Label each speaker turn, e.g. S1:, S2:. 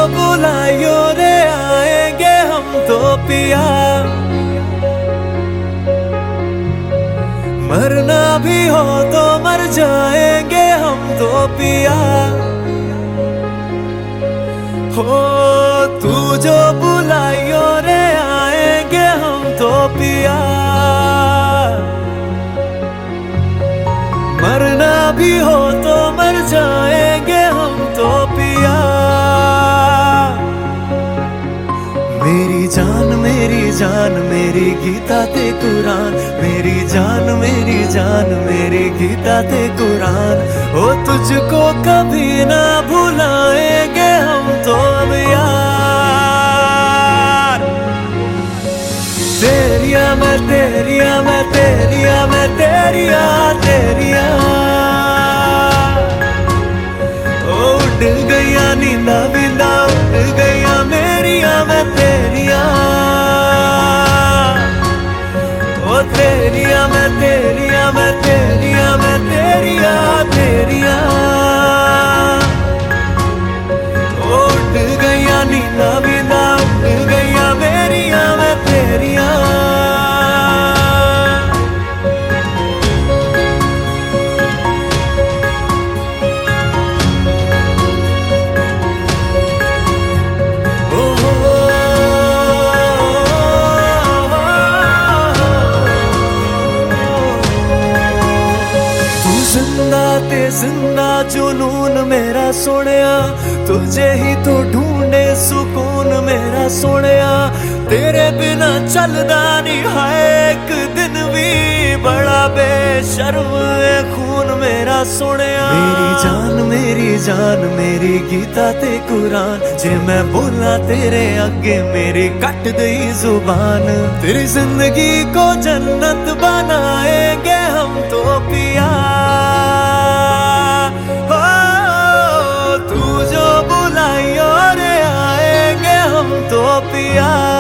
S1: बुलाइयो रे आएंगे हम तो पिया। मरना भी हो तो मर जाएंगे हम तो पिया। हो तू जो बुलाइयो रे आएंगे हम तो पिया। मरना भी हो तो मर जाएंगे हम तो पिया। मेरी जान मेरी गीता ते कुरान, मेरी जान मेरी गीता ते कुरान। ओ तुझको कभी ना भुलाएंगे हम तो अब यार। तेरिया मैं तेरिया मैं तेरिया मैं तेरिया तेरिया। ओ उड़ गया नींदा बिंदा उड़ गया मेरिया मैं तेरिया। ओ तेरिया मैं तेरिया मैं तेरिया मैं तेरिया तेरिया। ओ उड़ गया नींदा बिंदा उड़ गया मेरिया मैं तेरिया। जिंदा ते जिंदा जुनून मेरा सोनिया, तुझे ही तो ढूंढे सुकून मेरा सोनिया। तेरे बिना चलदा नहीं है एक दिन भी, बड़ा बेशर्म है खून मेरा सोनिया। मेरी जान मेरी गीता ते कुरान, जे मैं बोला तेरे आगे मेरी कट गई जुबान। तेरी जिंदगी को जन्नत बनाएंगे हम तो पिया। तू जो बुलाइयो रे आएंगे हम तो पिया।